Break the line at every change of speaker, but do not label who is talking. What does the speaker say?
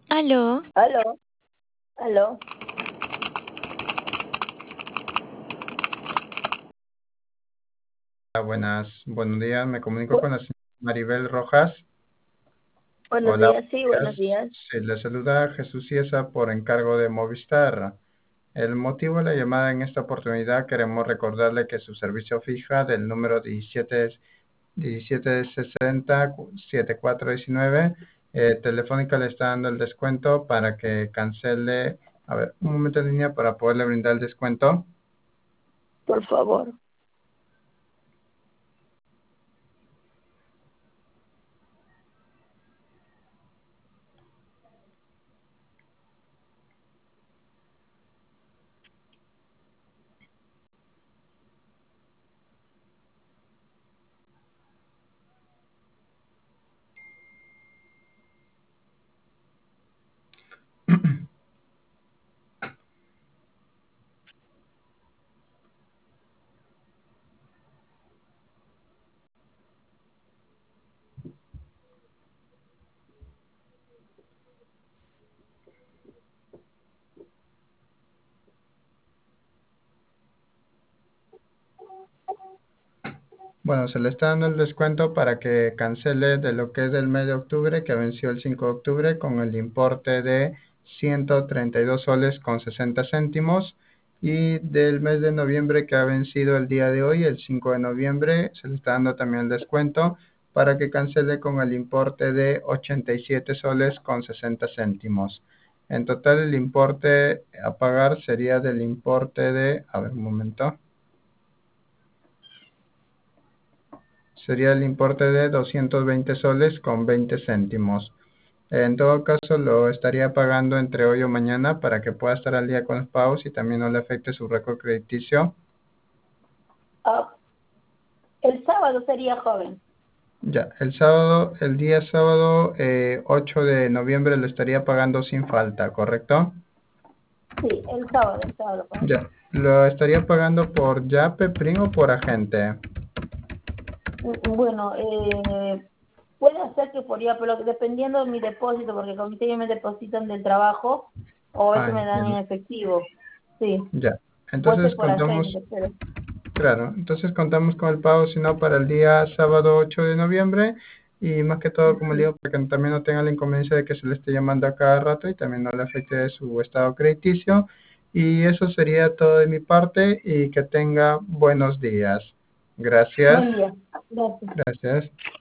Aló,
Aló, aló.
Buenos días, me comunico
Bu-
con la señora Maribel Rojas.
Buenos
Hola,
días, sí, buenos
buenos días.
días.
Sí, le saluda Jesús Ciesa por encargo de Movistar. El motivo de la llamada en esta oportunidad, queremos recordarle que su servicio fija del número 1760-7419, Telefónica le está dando el descuento para que cancele. A ver, un momento en línea para poderle brindar el descuento.
Por favor.
Bueno, se le está dando el descuento para que cancele de lo que es del mes de octubre, que venció el 5 de octubre, con el importe de 132 soles con 60 céntimos. Y del mes de noviembre, que ha vencido el día de hoy, el 5 de noviembre, se le está dando también el descuento para que cancele con el importe de 87 soles con 60 céntimos. En total, el importe a pagar sería del importe de, a ver un momento. Sería el importe de 220 soles con 20 céntimos. En todo caso, lo estaría pagando entre hoy o mañana para que pueda estar al día con los pagos y también no le afecte su récord crediticio.
Ah, el sábado sería joven.
Ya, el día sábado 8 de noviembre lo estaría pagando sin falta, ¿correcto?
Sí, el sábado.
Ya, lo estaría pagando por Yape, PRIN o por agente.
Bueno, puede ser que por ya, pero dependiendo de mi depósito, porque como ustedes me depositan del trabajo, o a
Ah,
veces me dan en
entiendo.
efectivo. Sí,
Ya,
puede
entonces
ser por
contamos.
agente, pero
Claro, entonces contamos con el pago, si no, para el día sábado 8 de noviembre y más que todo, como le
sí.
digo, para que también no tenga la inconveniencia de que se le esté llamando a cada rato y también no le afecte su estado crediticio. Y eso sería todo de mi parte y que tenga buenos días. Gracias.
Buen día. Gracias.
Gracias.